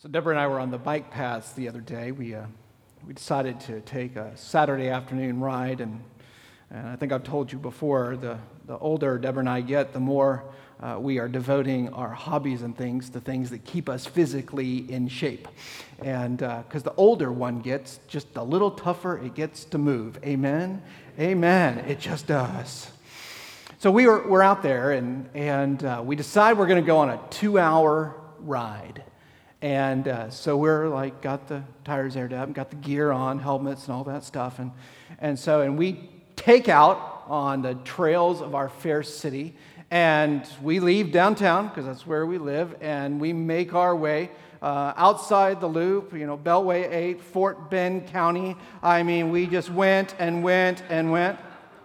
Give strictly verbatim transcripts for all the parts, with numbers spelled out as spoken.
So Deborah and I were on the bike paths the other day. We uh, we decided to take a Saturday afternoon ride, and, and I think I've told you before, the, the older Deborah and I get, the more uh, we are devoting our hobbies and things to things that keep us physically in shape. And because uh, the older one gets, just a little tougher it gets to move. Amen? Amen. It just does. So we were we're out there, and, and uh, we decide we're going to go on a two-hour ride. And uh, so we're like, got the tires aired up, got the gear on, helmets and all that stuff. And and so, and we take out on the trails of our fair city, and we leave downtown, because that's where we live, and we make our way uh, outside the loop, you know, Beltway eight, Fort Bend County. I mean, we just went and went and went.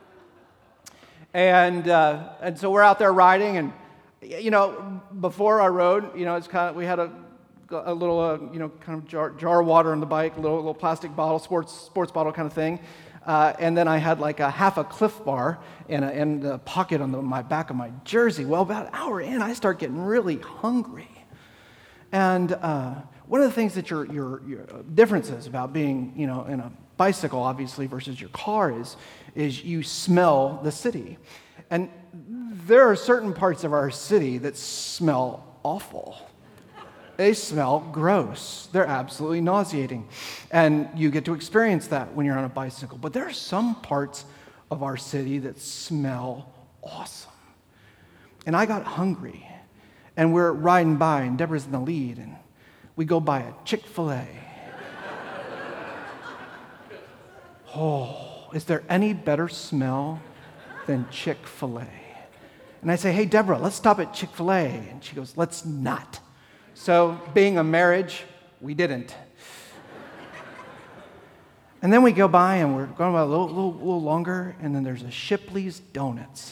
And uh, and so we're out there riding, and, you know, before our road, you know, it's kind of, we had a a little, uh, you know, kind of jar, jar of water on the bike, a little, little plastic bottle, sports sports bottle kind of thing. Uh, and then I had like a half a Cliff Bar in a, in the pocket on the, my back of my jersey. Well, about an hour in, I start getting really hungry. And uh, one of the things that your, your your differences about being, you know, in a bicycle, obviously, versus your car is, is you smell the city. And there are certain parts of our city that smell awful. They smell gross. They're absolutely nauseating. And you get to experience that when you're on a bicycle. But there are some parts of our city that smell awesome. And I got hungry. And we're riding by, and Deborah's in the lead, and we go by a Chick-fil-A. Oh, is there any better smell than Chick-fil-A? And I say, hey, Deborah, let's stop at Chick-fil-A. And she goes, let's not. So, being a marriage, we didn't. And then we go by, and we're going by a little, little, little longer, and then there's a Shipley's Donuts.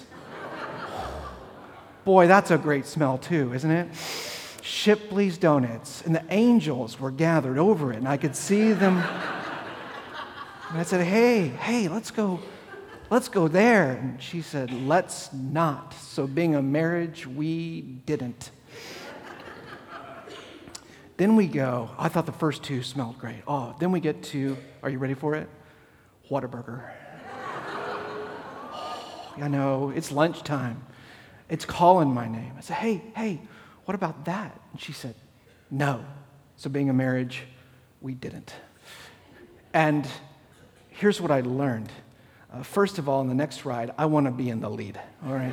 Boy, that's a great smell too, isn't it? Shipley's Donuts. And the angels were gathered over it, and I could see them. And I said, hey, hey, let's go, let's go there. And she said, let's not. So, being a marriage, we didn't. Then we go, I thought the first two smelled great. Oh, then we get to, are you ready for it? Whataburger. Oh, I know, it's lunchtime. It's calling my name. I said, hey, hey, what about that? And she said, no. So being a marriage, we didn't. And here's what I learned. Uh, first of all, in the next ride, I want to be in the lead, all right?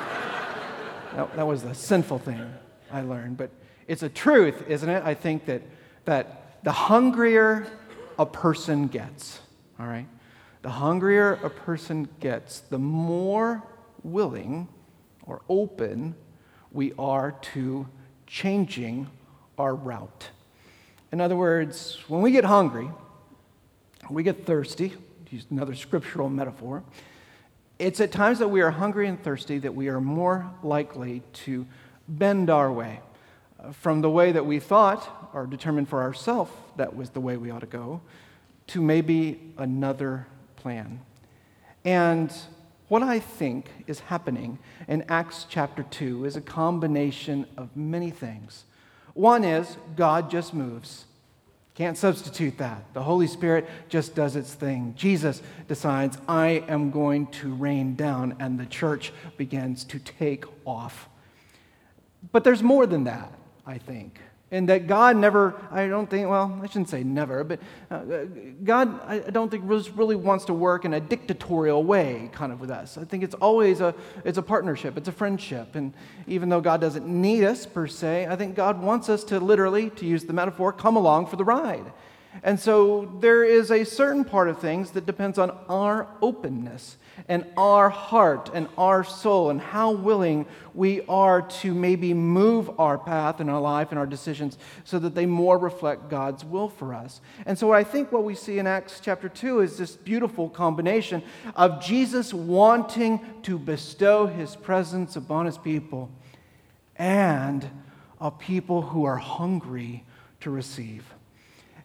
that, that was the sinful thing I learned, but it's a truth, isn't it? I think that that the hungrier a person gets, all right? The hungrier a person gets, the more willing or open we are to changing our route. In other words, when we get hungry, we get thirsty, to use another scriptural metaphor, it's at times that we are hungry and thirsty that we are more likely to bend our way from the way that we thought or determined for ourselves that was the way we ought to go, to maybe another plan. And what I think is happening in Acts chapter two is a combination of many things. One is God just moves. Can't substitute that. The Holy Spirit just does its thing. Jesus decides, I am going to rain down, and the church begins to take off. But there's more than that, I think. And that God never, I don't think, well, I shouldn't say never, but uh, God, I don't think really wants to work in a dictatorial way kind of with us. I think it's always a, it's a partnership, it's a friendship. And even though God doesn't need us per se, I think God wants us to literally, to use the metaphor, come along for the ride. And so there is a certain part of things that depends on our openness and our heart and our soul and how willing we are to maybe move our path in our life and our decisions so that they more reflect God's will for us. And so I think what we see in Acts chapter two is this beautiful combination of Jesus wanting to bestow his presence upon his people and a people who are hungry to receive.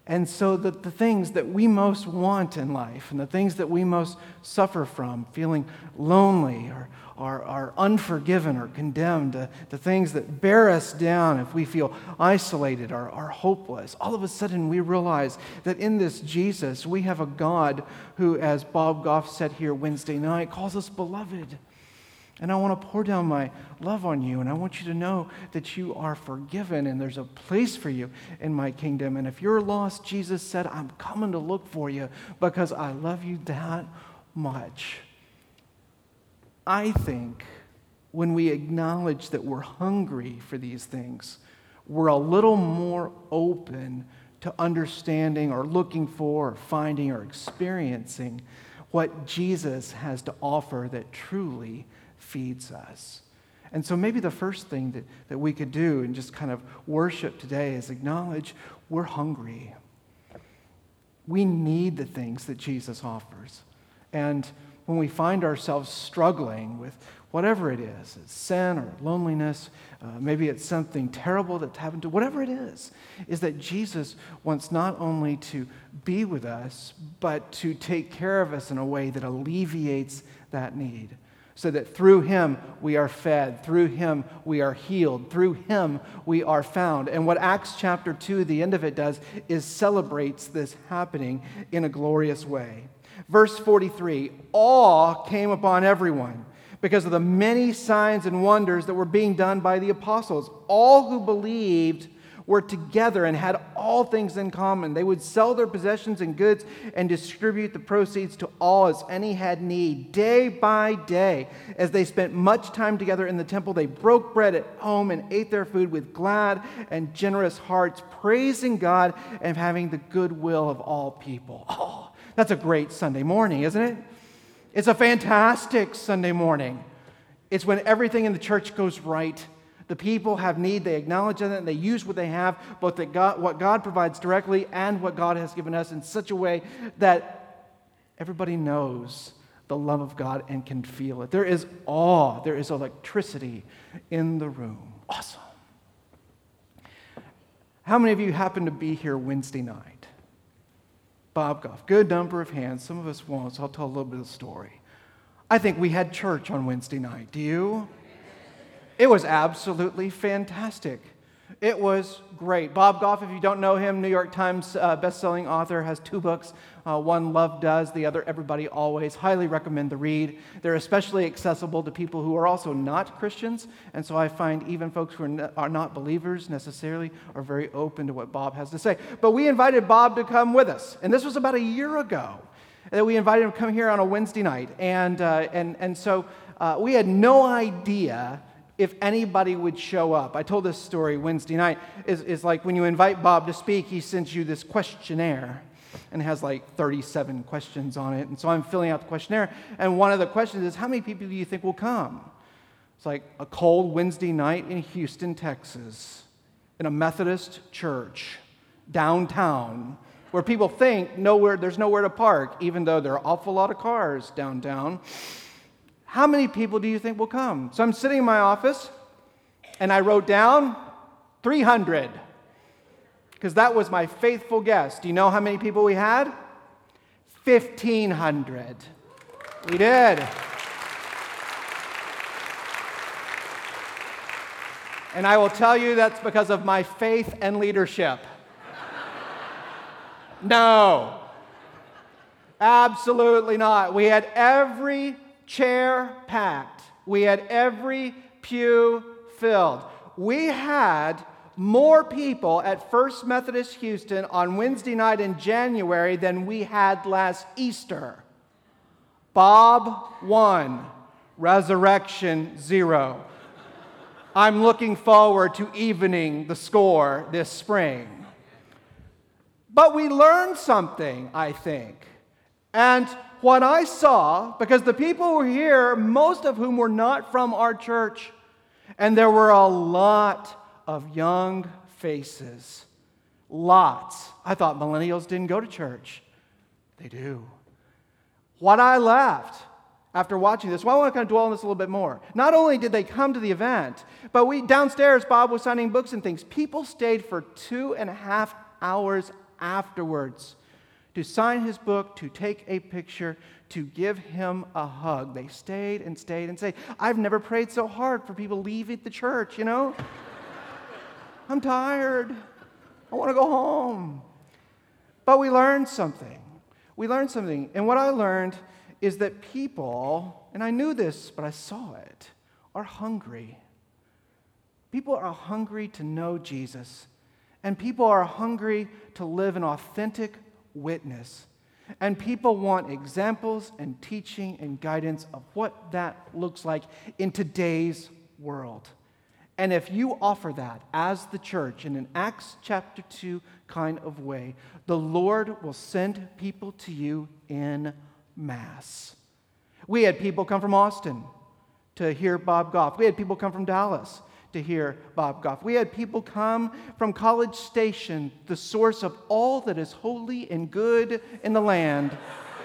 And so the, the things that we most want in life and the things that we most suffer from, feeling lonely or, or, or unforgiven or condemned, uh, the things that bear us down if we feel isolated or, or hopeless, all of a sudden we realize that in this Jesus, we have a God who, as Bob Goff said here Wednesday night, calls us beloved. And I want to pour down my love on you, and I want you to know that you are forgiven, and there's a place for you in my kingdom. And if you're lost, Jesus said, I'm coming to look for you because I love you that much. I think when we acknowledge that we're hungry for these things, we're a little more open to understanding or looking for or finding or experiencing what Jesus has to offer that truly feeds us. And so maybe the first thing that, that we could do and just kind of worship today is acknowledge we're hungry. We need the things that Jesus offers. And when we find ourselves struggling with whatever it is, it's sin or loneliness, uh, maybe it's something terrible that's happened to, whatever it is, is that Jesus wants not only to be with us, but to take care of us in a way that alleviates that need. So that through him we are fed, through him we are healed, through him we are found. And what Acts chapter two, the end of it does, is celebrates this happening in a glorious way. Verse forty-three, awe came upon everyone because of the many signs and wonders that were being done by the apostles. All who believed were together and had all things in common. They would sell their possessions and goods and distribute the proceeds to all as any had need. Day by day, as they spent much time together in the temple, they broke bread at home and ate their food with glad and generous hearts, praising God and having the goodwill of all people. Oh, that's a great Sunday morning, isn't it? It's a fantastic Sunday morning. It's when everything in the church goes right. The people have need, they acknowledge it, and they use what they have, both that God, what God provides directly and what God has given us in such a way that everybody knows the love of God and can feel it. There is awe, there is electricity in the room. Awesome. How many of you happen to be here Wednesday night? Bob Goff, good number of hands. Some of us won't, so I'll tell a little bit of the story. I think we had church on Wednesday night. Do you? It was absolutely fantastic. It was great. Bob Goff, if you don't know him, New York Times uh, best-selling author, has two books. Uh, one, Love Does, the other, Everybody Always. Highly recommend the read. They're especially accessible to people who are also not Christians, and so I find even folks who are, ne- are not believers necessarily are very open to what Bob has to say. But we invited Bob to come with us, and this was about a year ago that we invited him to come here on a Wednesday night, and uh, and and so uh, we had no idea if anybody would show up. I told this story Wednesday night. Is is like when you invite Bob to speak, he sends you this questionnaire, and it has like thirty-seven questions on it. And so I'm filling out the questionnaire, and one of the questions is, how many people do you think will come? It's like a cold Wednesday night in Houston, Texas, in a Methodist church downtown, where people think nowhere there's nowhere to park, even though there are an awful lot of cars downtown. How many people do you think will come? So I'm sitting in my office, and I wrote down three hundred, because that was my faithful guess. Do you know how many people we had? fifteen hundred. We did. And I will tell you that's because of my faith and leadership. No. Absolutely not. We had every chair packed. We had every pew filled. We had more people at First Methodist Houston on Wednesday night in January than we had last Easter. Bob, one. Resurrection, zero. I'm looking forward to evening the score this spring. But we learned something, I think. And what I saw, because the people who were here, most of whom were not from our church, and there were a lot of young faces. Lots. I thought millennials didn't go to church. They do. What I left after watching this, well, I want to kind of dwell on this a little bit more. Not only did they come to the event, but we downstairs, Bob was signing books and things. People stayed for two and a half hours afterwards to sign his book, to take a picture, to give him a hug. They stayed and stayed and stayed. I've never prayed so hard for people leaving the church, you know? I'm tired. I want to go home. But we learned something. We learned something. And what I learned is that people, and I knew this, but I saw it, are hungry. People are hungry to know Jesus. And people are hungry to live an authentic witness. And people want examples and teaching and guidance of what that looks like in today's world. And if you offer that as the church in an Acts chapter two kind of way, the Lord will send people to you in mass. We had people come from Austin to hear Bob Goff. We had people come from Dallas to hear Bob Goff. We had people come from College Station, the source of all that is holy and good in the land.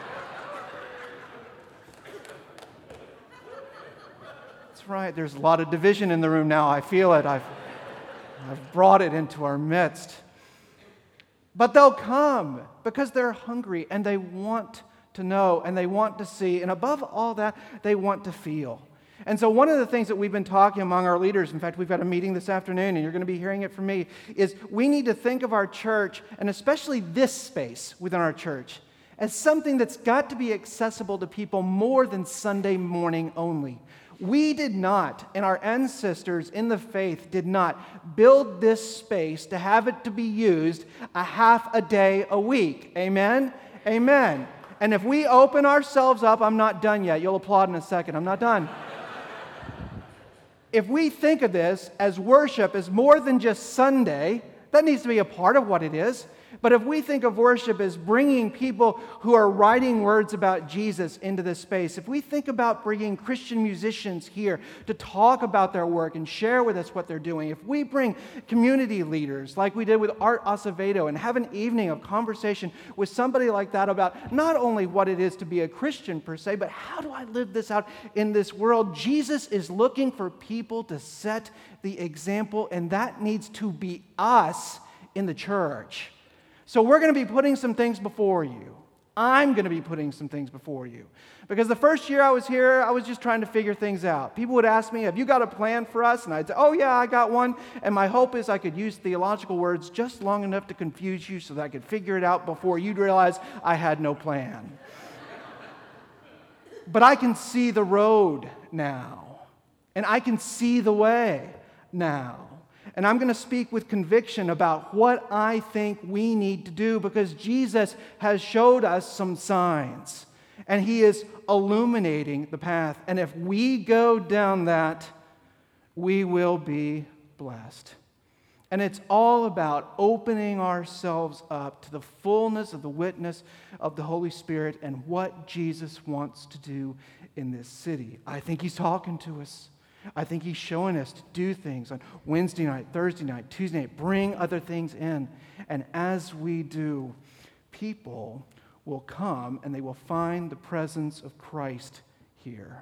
That's right. There's a lot of division in the room now. I feel it. I've, I've brought it into our midst. But they'll come because they're hungry and they want to know and they want to see. And above all that, they want to feel. And so one of the things that we've been talking among our leaders, in fact, we've got a meeting this afternoon, and you're going to be hearing it from me, is we need to think of our church, and especially this space within our church, as something that's got to be accessible to people more than Sunday morning only. We did not, and our ancestors in the faith did not build this space to have it to be used a half a day a week. Amen? Amen. And if we open ourselves up, I'm not done yet. You'll applaud in a second. I'm not done. If we think of this as worship as more than just Sunday, that needs to be a part of what it is. But if we think of worship as bringing people who are writing words about Jesus into this space, if we think about bringing Christian musicians here to talk about their work and share with us what they're doing, if we bring community leaders like we did with Art Acevedo and have an evening of conversation with somebody like that about not only what it is to be a Christian per se, but how do I live this out in this world? Jesus is looking for people to set the example, and that needs to be us in the church. So we're going to be putting some things before you. I'm going to be putting some things before you. Because the first year I was here, I was just trying to figure things out. People would ask me, have you got a plan for us? And I'd say, oh yeah, I got one. And my hope is I could use theological words just long enough to confuse you so that I could figure it out before you'd realize I had no plan. But I can see the road now. And I can see the way now. And I'm going to speak with conviction about what I think we need to do because Jesus has showed us some signs. And He is illuminating the path. And if we go down that, we will be blessed. And it's all about opening ourselves up to the fullness of the witness of the Holy Spirit and what Jesus wants to do in this city. I think He's talking to us. I think He's showing us to do things on Wednesday night, Thursday night, Tuesday night, bring other things in. And as we do, people will come and they will find the presence of Christ here.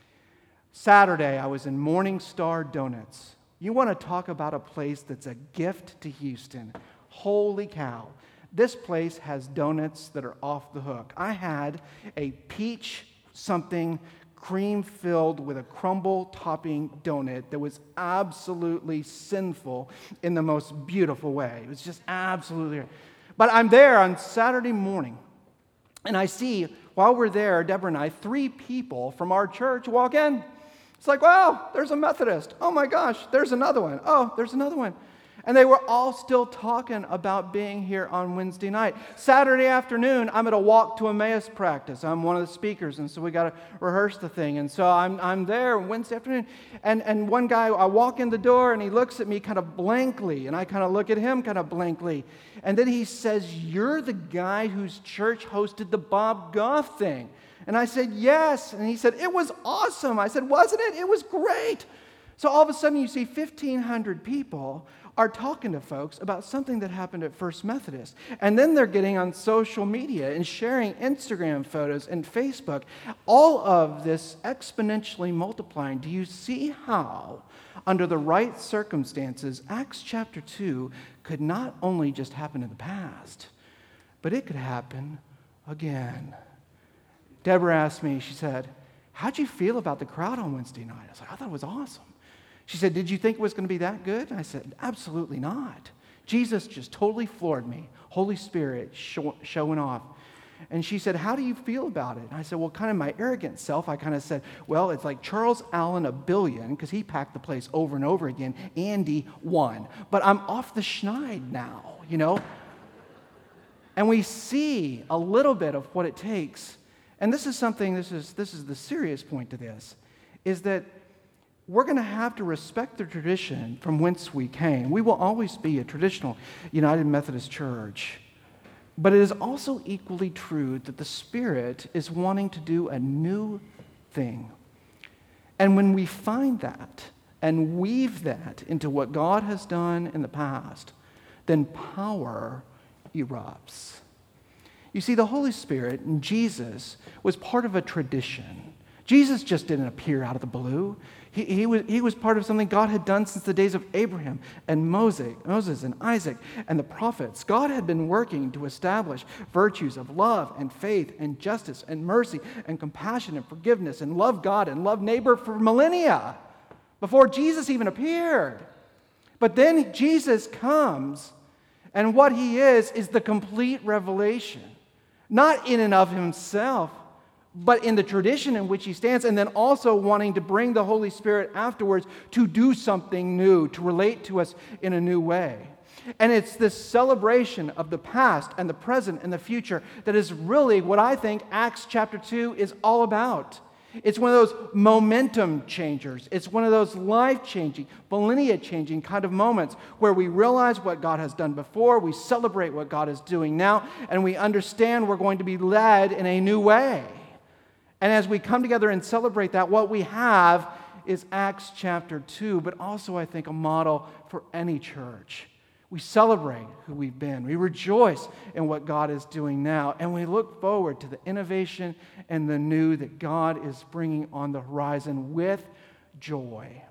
Saturday, I was in Morning Star Donuts. You want to talk about a place that's a gift to Houston. Holy cow. This place has donuts that are off the hook. I had a peach something cream-filled with a crumble topping donut that was absolutely sinful in the most beautiful way. It was just absolutely... But I'm there on Saturday morning, and I see, while we're there, Deborah and I, three people from our church walk in. It's like, wow, there's a Methodist. Oh my gosh, there's another one. Oh, there's another one. And they were all still talking about being here on Wednesday night. Saturday afternoon, I'm at a Walk to Emmaus practice. I'm one of the speakers, and so we got to rehearse the thing. And so I'm I'm there Wednesday afternoon, and, and one guy, I walk in the door, and he looks at me kind of blankly, and I kind of look at him kind of blankly. And then he says, you're the guy whose church hosted the Bob Goff thing. And I said, yes. And he said, it was awesome. I said, wasn't it? It was great. So all of a sudden, you see fifteen hundred people are talking to folks about something that happened at First Methodist. And then they're getting on social media and sharing Instagram photos and Facebook. All of this exponentially multiplying. Do you see how, under the right circumstances, Acts chapter two could not only just happen in the past, but it could happen again. Deborah asked me, she said, how'd you feel about the crowd on Wednesday night? I was like, I thought it was awesome. She said, did you think it was going to be that good? And I said, absolutely not. Jesus just totally floored me. Holy Spirit show, showing off. And she said, how do you feel about it? And I said, well, kind of my arrogant self, I kind of said, well, it's like Charles Allen a billion, because he packed the place over and over again. Andy won. But I'm off the schneid now, you know? And we see a little bit of what it takes. And this is something, this is, this is the serious point to this, is that we're going to have to respect the tradition from whence we came. We will always be a traditional United Methodist Church. But it is also equally true that the Spirit is wanting to do a new thing. And when we find that and weave that into what God has done in the past, then power erupts. You see, the Holy Spirit and Jesus was part of a tradition. Jesus just didn't appear out of the blue. He, he, was, he was part of something God had done since the days of Abraham and Moses, Moses and Isaac and the prophets. God had been working to establish virtues of love and faith and justice and mercy and compassion and forgiveness and love God and love neighbor for millennia before Jesus even appeared. But then Jesus comes, and what he is is the complete revelation, not in and of himself, but in the tradition in which he stands, and then also wanting to bring the Holy Spirit afterwards to do something new, to relate to us in a new way. And it's this celebration of the past and the present and the future that is really what I think Acts chapter two is all about. It's one of those momentum changers. It's one of those life-changing, millennia-changing kind of moments where we realize what God has done before, we celebrate what God is doing now, and we understand we're going to be led in a new way. And as we come together and celebrate that, what we have is Acts chapter two, but also, I think, a model for any church. We celebrate who we've been. We rejoice in what God is doing now. And we look forward to the innovation and the new that God is bringing on the horizon with joy.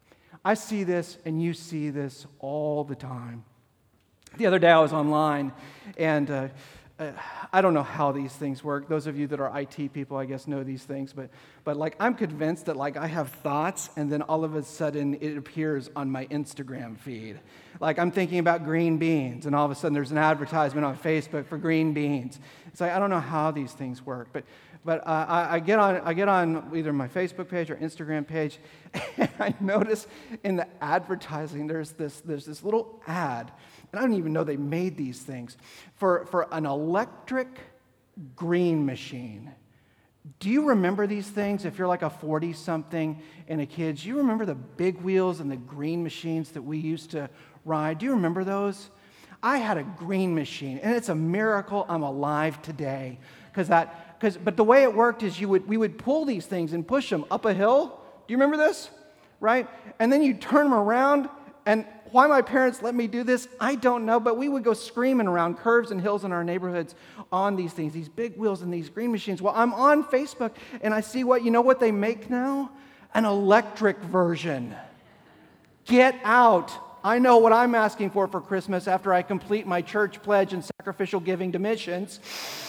I see this and you see this all the time. The other day I was online and uh, Uh, I don't know how these things work. Those of you that are I T people, I guess, know these things. But, but like, I'm convinced that like I have thoughts, and then all of a sudden it appears on my Instagram feed. Like I'm thinking about green beans, and all of a sudden there's an advertisement on Facebook for green beans. It's like I don't know how these things work, but but uh, I, I get on I get on either my Facebook page or Instagram page, and I notice in the advertising there's this there's this little ad. And I don't even know they made these things, for, for an electric green machine. Do you remember these things? If you're like a forty-something and a kid, do you remember the big wheels and the green machines that we used to ride? Do you remember those? I had a green machine, and it's a miracle I'm alive today. Because that, because, but the way it worked is you would we would pull these things and push them up a hill. Do you remember this? Right? And then you turn them around, and why my parents let me do this, I don't know, but we would go screaming around curves and hills in our neighborhoods on these things, these big wheels and these green machines. Well, I'm on Facebook, and I see what, you know what they make now? An electric version. Get out. I know what I'm asking for for Christmas after I complete my church pledge and sacrificial giving to missions.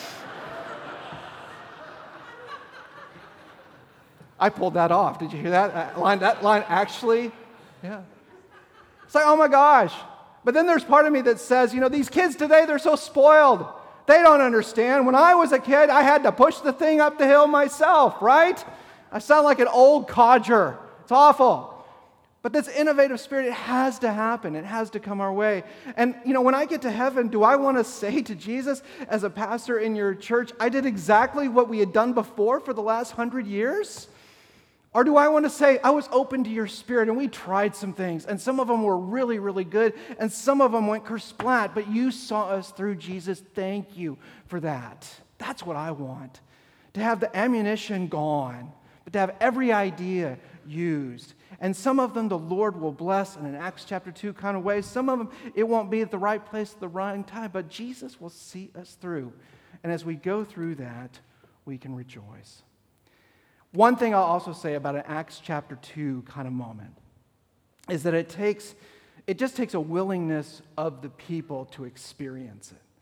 I pulled that off. Did you hear that? That line, that line actually, yeah. It's like, oh my gosh. But then there's part of me that says, you know, these kids today, they're so spoiled. They don't understand. When I was a kid, I had to push the thing up the hill myself, right? I sound like an old codger. It's awful. But this innovative spirit, it has to happen. It has to come our way. And, you know, when I get to heaven, do I want to say to Jesus, as a pastor in your church, I did exactly what we had done before for the last hundred years? Or do I want to say, I was open to your spirit and we tried some things, and some of them were really, really good, and some of them went kersplat, but you saw us through, Jesus. Thank you for that. That's what I want. To have the ammunition gone, but to have every idea used. And some of them the Lord will bless in an Acts chapter two kind of way. Some of them it won't be at the right place at the right time, but Jesus will see us through. And as we go through that, we can rejoice. One thing I'll also say about an Acts chapter two kind of moment is that it takes, it just takes a willingness of the people to experience it.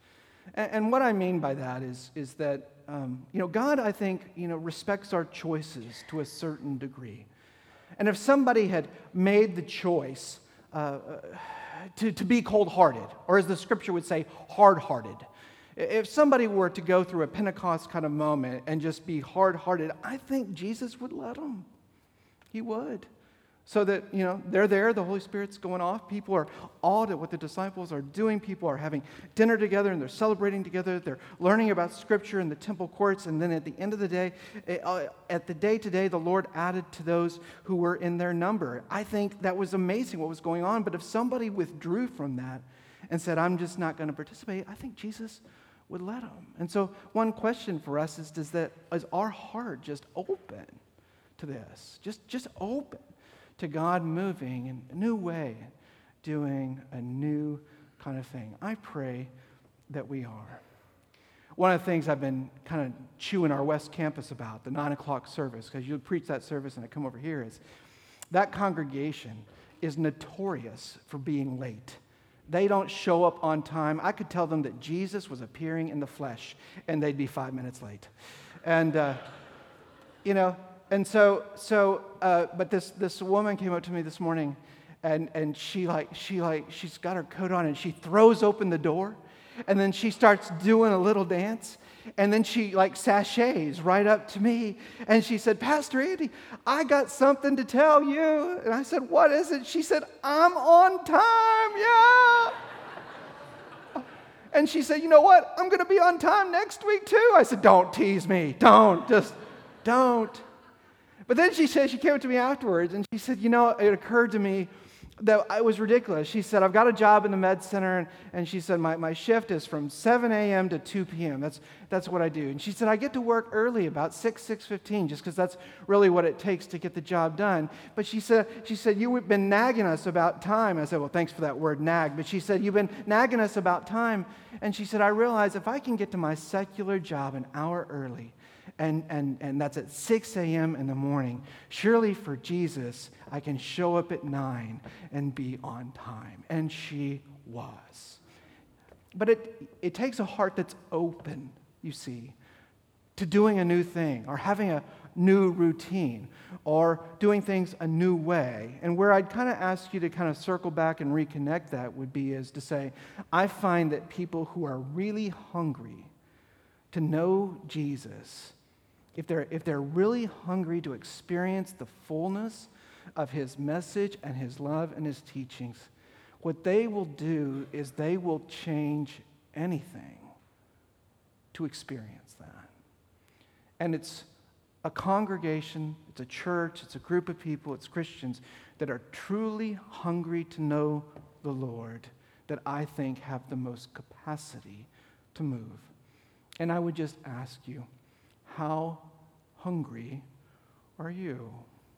And, and what I mean by that is, is that, um, you know, God, I think, you know, respects our choices to a certain degree. And if somebody had made the choice uh, to, to be cold-hearted, or as the scripture would say, hard-hearted, if somebody were to go through a Pentecost kind of moment and just be hard-hearted, I think Jesus would let them. He would. So that, you know, they're there, the Holy Spirit's going off, people are awed at what the disciples are doing, people are having dinner together and they're celebrating together, they're learning about Scripture in the temple courts, and then at the end of the day, at the day to day, the Lord added to those who were in their number. I think that was amazing what was going on, but if somebody withdrew from that and said, I'm just not going to participate, I think Jesus would let them. And so one question for us is, does that, is our heart just open to this? Just, just open to God moving in a new way, doing a new kind of thing. I pray that we are. One of the things I've been kind of chewing our West Campus about, the nine o'clock service, because you preach that service and I come over here, is that congregation is notorious for being late. They don't show up on time. I could tell them that Jesus was appearing in the flesh, and they'd be five minutes late. And, uh, you know, And so, so, uh, but this this woman came up to me this morning, and and she like she like she's got her coat on, and she throws open the door, and then she starts doing a little dance, and then she like sachets right up to me, and she said, Pastor Andy, I got something to tell you. And I said, what is it? She said, I'm on time, yeah. And she said, you know what? I'm going to be on time next week too. I said, don't tease me. Don't, just don't. But then she said, she came up to me afterwards, and she said, you know, it occurred to me that it was ridiculous. She said, I've got a job in the med center, and, and she said, my, my shift is from seven a.m. to two p.m. That's that's what I do. And she said, I get to work early, about six, six fifteen, just because that's really what it takes to get the job done. But she said, she said, you've been nagging us about time. I said, well, thanks for that word, nag. But she said, you've been nagging us about time. And she said, I realize if I can get to my secular job an hour early, And, and, and that's at six a.m. in the morning. Surely for Jesus, I can show up at nine and be on time. And she was. But it, it takes a heart that's open, you see, to doing a new thing or having a new routine or doing things a new way. And where I'd kind of ask you to kind of circle back and reconnect that would be is to say, I find that people who are really hungry to know Jesus, If they're, if they're really hungry to experience the fullness of his message and his love and his teachings, what they will do is they will change anything to experience that. And it's a congregation, it's a church, it's a group of people, it's Christians that are truly hungry to know the Lord that I think have the most capacity to move. And I would just ask you, how hungry are you?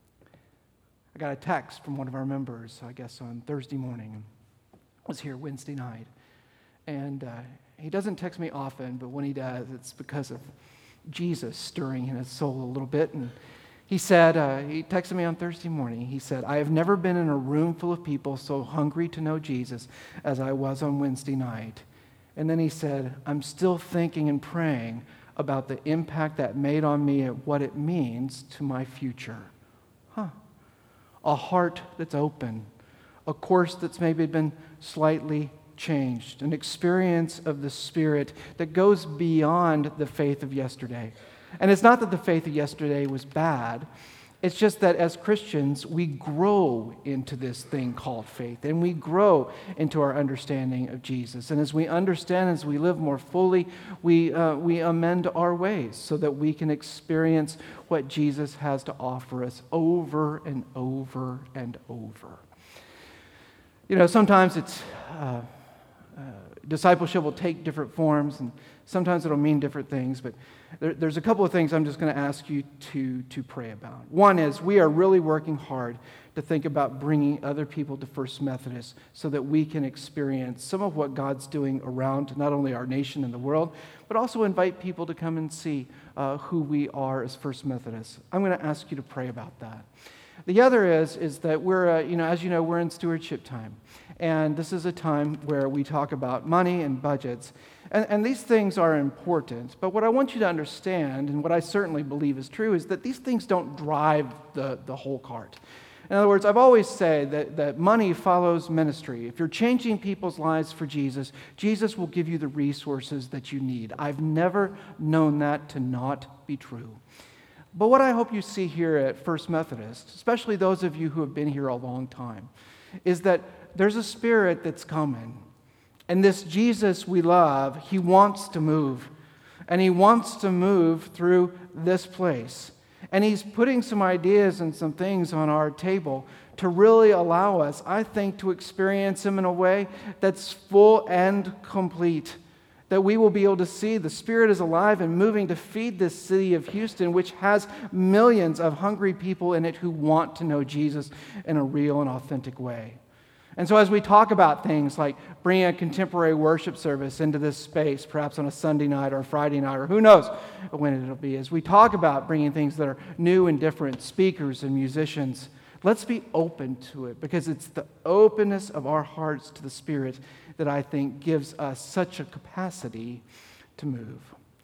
I got a text from one of our members, I guess on Thursday morning. I was here Wednesday night. And uh, he doesn't text me often, but when he does, it's because of Jesus stirring in his soul a little bit. And he said, uh, he texted me on Thursday morning. He said, I have never been in a room full of people so hungry to know Jesus as I was on Wednesday night. And then he said, I'm still thinking and praying about the impact that made on me and what it means to my future. Huh. A heart that's open, a course that's maybe been slightly changed, an experience of the Spirit that goes beyond the faith of yesterday. And it's not that the faith of yesterday was bad. It's just that as Christians, we grow into this thing called faith, and we grow into our understanding of Jesus. And as we understand, as we live more fully, we uh, we amend our ways so that we can experience what Jesus has to offer us over and over and over. You know, sometimes it's uh, uh, discipleship will take different forms, and sometimes it'll mean different things, but there, there's a couple of things I'm just going to ask you to, to pray about. One is we are really working hard to think about bringing other people to First Methodist so that we can experience some of what God's doing around not only our nation and the world, but also invite people to come and see uh, who we are as First Methodists. I'm going to ask you to pray about that. The other is, is that we're, uh, you know, as you know, we're in stewardship time. And this is a time where we talk about money and budgets. And, and these things are important. But what I want you to understand, and what I certainly believe is true, is that these things don't drive the, the whole cart. In other words, I've always said that, that money follows ministry. If you're changing people's lives for Jesus, Jesus will give you the resources that you need. I've never known that to not be true. But what I hope you see here at First Methodist, especially those of you who have been here a long time, is that there's a spirit that's coming. And this Jesus we love, he wants to move. And he wants to move through this place. And he's putting some ideas and some things on our table to really allow us, I think, to experience him in a way that's full and complete. That we will be able to see the Spirit is alive and moving to feed this city of Houston, which has millions of hungry people in it who want to know Jesus in a real and authentic way. And so as we talk about things like bringing a contemporary worship service into this space, perhaps on a Sunday night or a Friday night, or who knows when it'll be, as we talk about bringing things that are new and different, speakers and musicians, let's be open to it, because it's the openness of our hearts to the Spirit that I think gives us such a capacity to move.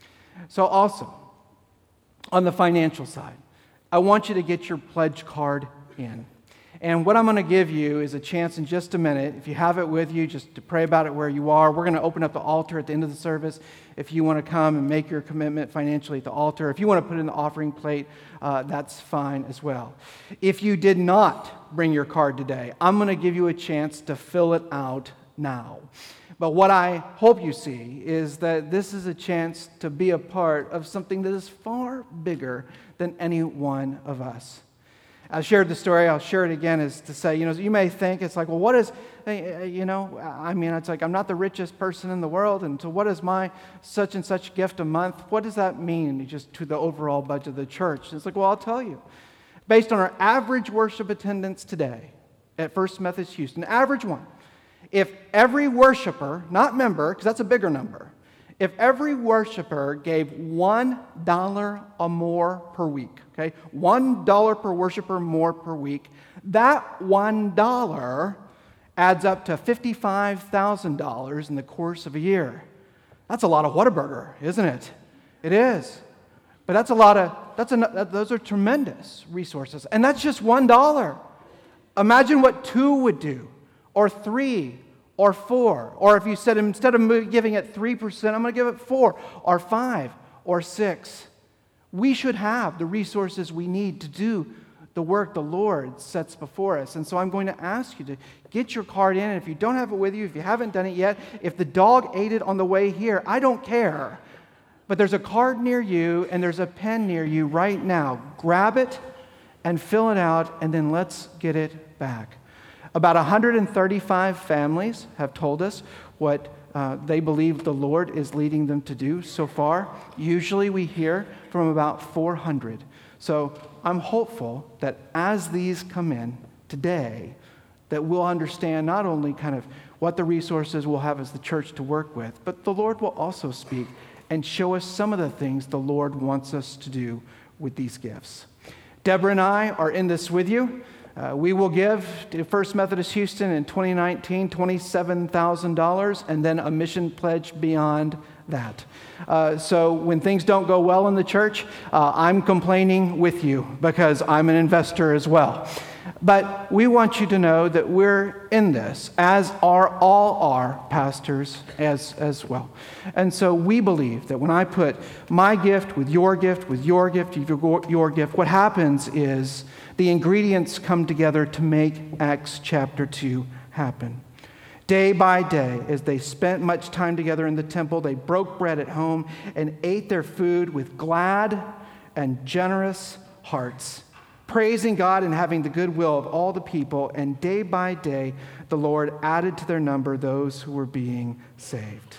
So also, on the financial side, I want you to get your pledge card in. And what I'm going to give you is a chance in just a minute, if you have it with you, just to pray about it where you are. We're going to open up the altar at the end of the service if you want to come and make your commitment financially at the altar. If you want to put it in the offering plate, uh, that's fine as well. If you did not bring your card today, I'm going to give you a chance to fill it out now. But what I hope you see is that this is a chance to be a part of something that is far bigger than any one of us. I shared the story, I'll share it again, is to say, you know, you may think, it's like, well, what is, you know, I mean, it's like, I'm not the richest person in the world, and so what is my such and such gift a month? What does that mean just to the overall budget of the church? And it's like, well, I'll tell you. Based on our average worship attendance today at First Methodist Houston, average one, if every worshiper, not member, because that's a bigger number, if every worshiper gave one dollar or more per week, okay, one dollar per worshiper more per week, that one dollar adds up to fifty-five thousand dollars in the course of a year. That's a lot of Whataburger, isn't it? It is. But that's a lot of, that's a, those are tremendous resources. And that's just one dollar. Imagine what two would do, or three, or four, or if you said instead of giving it three percent, I'm going to give it four, or five, or six. We should have the resources we need to do the work the Lord sets before us. And so I'm going to ask you to get your card in, and if you don't have it with you, if you haven't done it yet, if the dog ate it on the way here, I don't care. But there's a card near you, and there's a pen near you right now. Grab it and fill it out, and then let's get it back. About one hundred thirty-five families have told us what uh, they believe the Lord is leading them to do so far. Usually we hear from about four hundred. So I'm hopeful that as these come in today, that we'll understand not only kind of what the resources we'll have as the church to work with, but the Lord will also speak and show us some of the things the Lord wants us to do with these gifts. Deborah and I are in this with you. Uh, we will give to First Methodist Houston in twenty nineteen twenty-seven thousand dollars, and then a mission pledge beyond that. Uh, so when things don't go well in the church, uh, I'm complaining with you because I'm an investor as well. But we want you to know that we're in this, as are all our pastors as, as well. And so we believe that when I put my gift with your gift, with your gift, your, your gift, what happens is the ingredients come together to make Acts chapter two happen. Day by day, as they spent much time together in the temple, they broke bread at home and ate their food with glad and generous hearts, praising God and having the goodwill of all the people. And day by day, the Lord added to their number those who were being saved.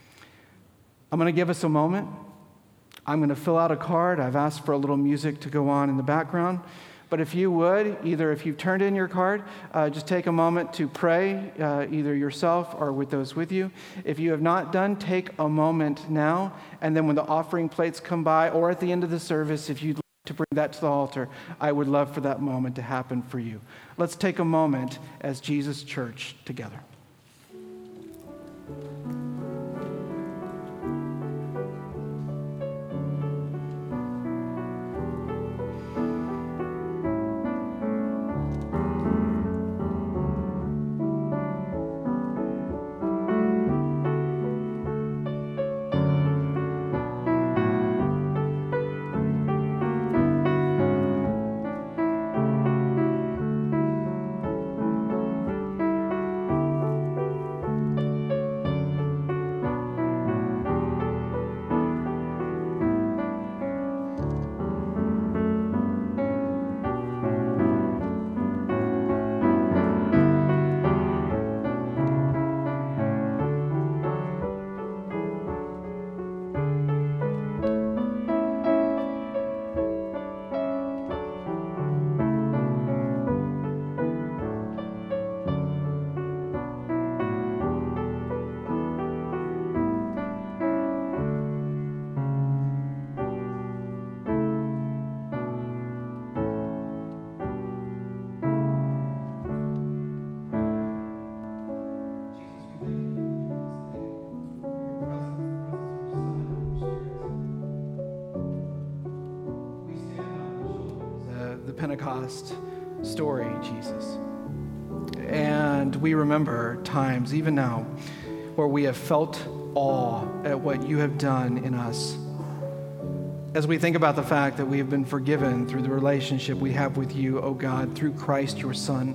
I'm going to give us a moment. I'm going to fill out a card. I've asked for a little music to go on in the background. But if you would, either if you've turned in your card, uh, just take a moment to pray, uh, either yourself or with those with you. If you have not done, take a moment now. And then when the offering plates come by, or at the end of the service, if you'd to bring that to the altar, I would love for that moment to happen for you. Let's take a moment as Jesus Church together. Pentecost story, Jesus. And we remember times, even now, where we have felt awe at what you have done in us. As we think about the fact that we have been forgiven through the relationship we have with you, O God, through Christ your Son,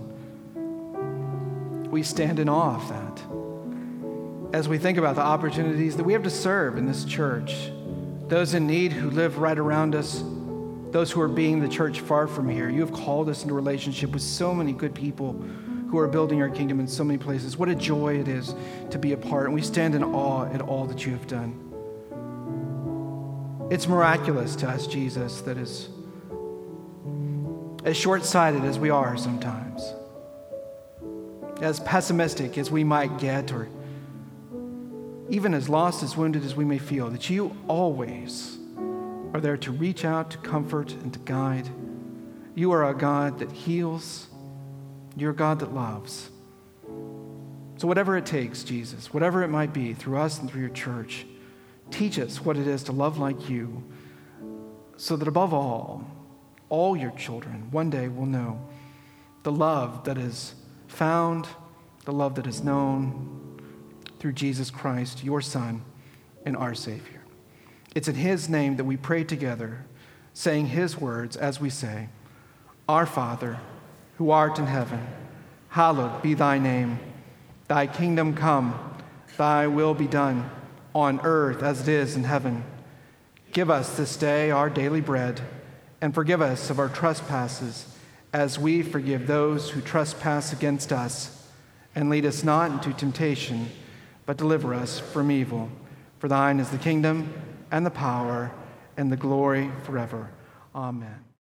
we stand in awe of that. As we think about the opportunities that we have to serve in this church, those in need who live right around us, those who are being the church far from here. You have called us into relationship with so many good people who are building your kingdom in so many places. What a joy it is to be a part, and we stand in awe at all that you have done. It's miraculous to us, Jesus, that is as short-sighted as we are sometimes, as pessimistic as we might get, or even as lost, as wounded as we may feel, that you always are there to reach out, to comfort, and to guide. You are a God that heals. You're a God that loves. So whatever it takes, Jesus, whatever it might be, through us and through your church, teach us what it is to love like you, so that above all, all your children one day will know the love that is found, the love that is known through Jesus Christ, your Son and our Savior. It's in his name that we pray together, saying his words as we say, Our Father, who art in heaven, hallowed be thy name. Thy kingdom come, thy will be done, on earth as it is in heaven. Give us this day our daily bread, and forgive us of our trespasses, as we forgive those who trespass against us. And lead us not into temptation, but deliver us from evil. For thine is the kingdom, and the power, and the glory forever. Amen.